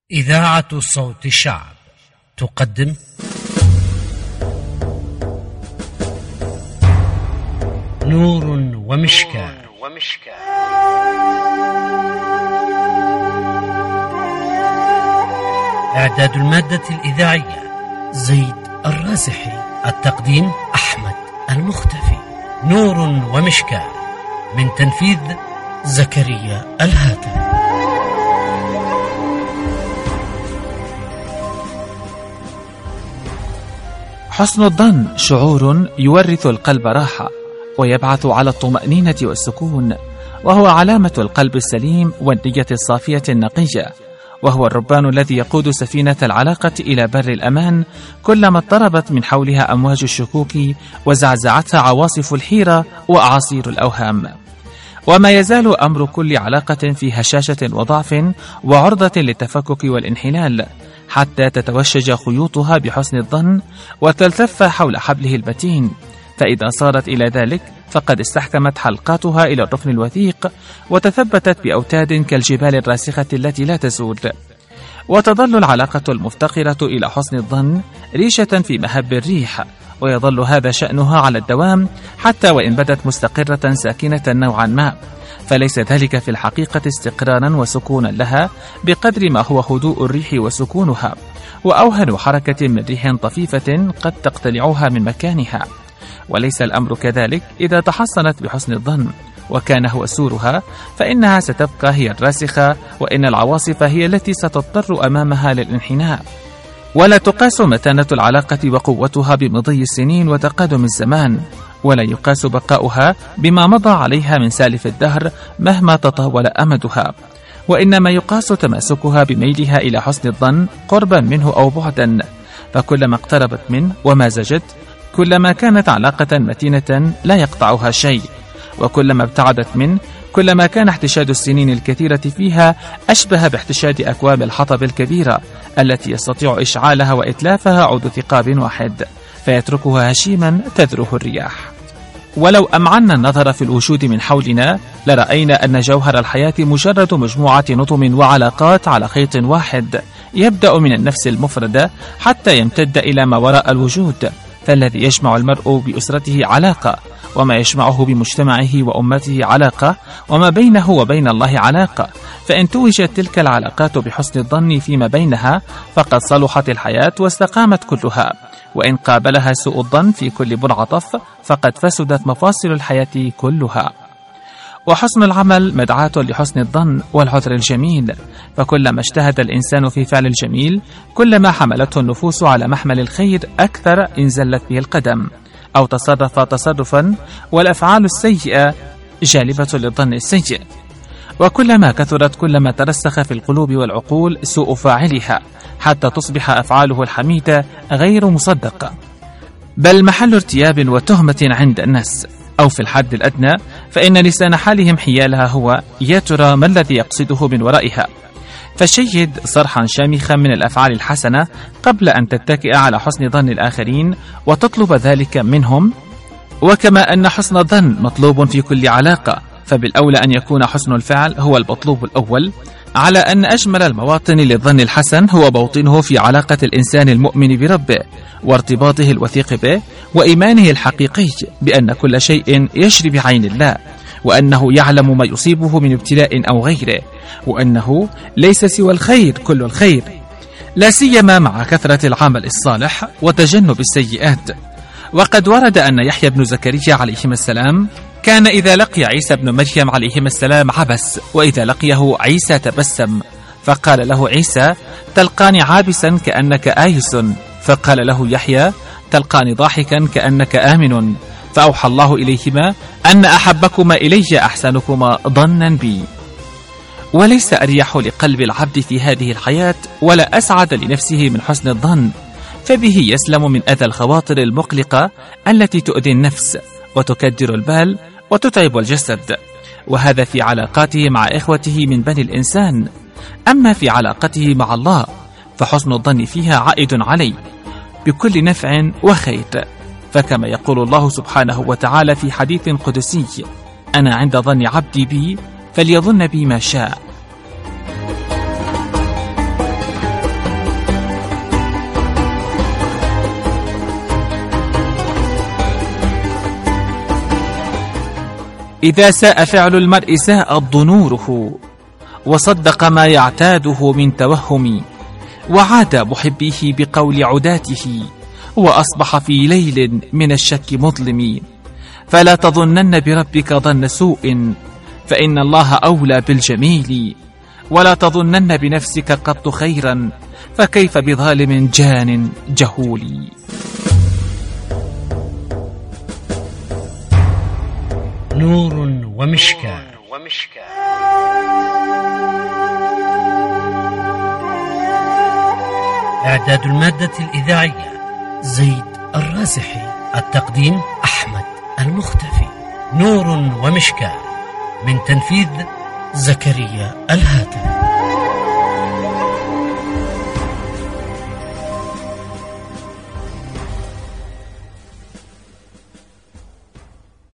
إذاعة صوت الشعب تقدم نور ومشكاة. إعداد المادة الإذاعية زيد الرازحي، التقديم أحمد المختفي. نور ومشكاة من تنفيذ زكريا الهاتف. حسن الظن شعور يورث القلب راحة ويبعث على الطمأنينة والسكون، وهو علامة القلب السليم والنية الصافية النقية، وهو الربان الذي يقود سفينة العلاقة إلى بر الأمان كلما اضطربت من حولها أمواج الشكوك وزعزعتها عواصف الحيرة وأعاصير الأوهام. وما يزال أمر كل علاقة في هشاشة وضعف وعرضة للتفكك والانحلال حتى تتوشج خيوطها بحسن الظن وتلتف حول حبله المتين، فإذا صارت إلى ذلك فقد استحكمت حلقاتها إلى الركن الوثيق وتثبتت بأوتاد كالجبال الراسخة التي لا تزول. وتظل العلاقة المفتقرة إلى حسن الظن ريشة في مهب الريح، ويظل هذا شأنها على الدوام حتى وإن بدت مستقرة ساكنة نوعا ما، فليس ذلك في الحقيقة استقرارا وسكونا لها بقدر ما هو هدوء الريح وسكونها، وأوهن حركة من ريح طفيفة قد تقتلعها من مكانها. وليس الأمر كذلك إذا تحصنت بحسن الظن وكان هو سورها، فإنها ستبقى هي الراسخة، وإن العواصف هي التي ستضطر أمامها للانحناء. ولا تقاس متانة العلاقة وقوتها بمضي السنين وتقادم الزمان، ولا يقاس بقاؤها بما مضى عليها من سالف الدهر مهما تطاول أمدها، وإنما يقاس تماسكها بميلها إلى حسن الظن قربا منه أو بعدا، فكلما اقتربت منه ومازجت كلما كانت علاقة متينة لا يقطعها شيء، وكلما ابتعدت منه كلما كان احتشاد السنين الكثيرة فيها أشبه باحتشاد أكواب الحطب الكبيرة التي يستطيع إشعالها وإتلافها عود ثقاب واحد فيتركها هشيما تذروه الرياح. ولو أمعنا النظر في الوجود من حولنا لرأينا أن جوهر الحياة مجرد مجموعة نظم وعلاقات على خيط واحد يبدأ من النفس المفردة حتى يمتد إلى ما وراء الوجود، فالذي يجمع المرء بأسرته علاقة، وما يجمعه بمجتمعه وأمته علاقة، وما بينه وبين الله علاقة. فإن توجت تلك العلاقات بحسن الظن فيما بينها فقد صلحت الحياة واستقامت كلها، وإن قابلها سوء الظن في كل منعطف فقد فسدت مفاصل الحياة كلها. وحسن العمل مدعاة لحسن الظن والعذر الجميل، فكلما اجتهد الإنسان في فعل الجميل كلما حملته النفوس على محمل الخير أكثر إن زلت به القدم أو تصرف تصرفا، والأفعال السيئة جالبة للظن السيء، وكلما كثرت كلما ترسخ في القلوب والعقول سوء فاعلها حتى تصبح أفعاله الحميدة غير مصدقة، بل محل ارتياب وتهمة عند الناس، أو في الحد الأدنى فإن لسان حالهم حيالها هو يا ترى ما الذي يقصده من ورائها. فشيد صرحا شامخا من الأفعال الحسنة قبل أن تتكئ على حسن ظن الآخرين وتطلب ذلك منهم. وكما أن حسن الظن مطلوب في كل علاقة، فبالأولى أن يكون حسن الفعل هو المطلوب الأول، على أن أجمل المواطن للظن الحسن هو موطنه في علاقة الإنسان المؤمن بربه وارتباطه الوثيق به وإيمانه الحقيقي بأن كل شيء يجري بعين الله، وأنه يعلم ما يصيبه من ابتلاء أو غيره، وأنه ليس سوى الخير كل الخير، لا سيما مع كثرة العمل الصالح وتجنب السيئات. وقد ورد أن يحيى بن زكريا عليهما السلام كان إذا لقي عيسى بن مريم عليهما السلام عبس، وإذا لقيه عيسى تبسم، فقال له عيسى تلقاني عابسا كأنك آيس، فقال له يحيى تلقاني ضاحكا كأنك آمن، فأوحى الله إليهما أن أحبكما إلي أحسنكما ظنا بي. وليس أريح لقلب العبد في هذه الحياة ولا أسعد لنفسه من حسن الظن، فبه يسلم من أذى الخواطر المقلقة التي تؤذي النفس وتكدر البال وتتعب الجسد، وهذا في علاقاته مع إخوته من بني الإنسان. أما في علاقته مع الله فحسن الظن فيها عائد عليه بكل نفع وخير، فكما يقول الله سبحانه وتعالى في حديث قدسي أنا عند ظن عبدي بي فليظن بي ما شاء. إذا ساء فعل المرء ساءت ضنوره، وصدق ما يعتاده من توهم، وعاد محبيه بقول عداته، وأصبح في ليل من الشك مظلم. فلا تظنن بربك ظن سوء، فإن الله أولى بالجميل، ولا تظنن بنفسك قط خيرا، فكيف بظالم جان جهول. نور ومشكاة. إعداد المادة الإذاعية زيد الراسحي. التقديم أحمد المختفي. نور ومشكاة، من تنفيذ زكريا الهاتف.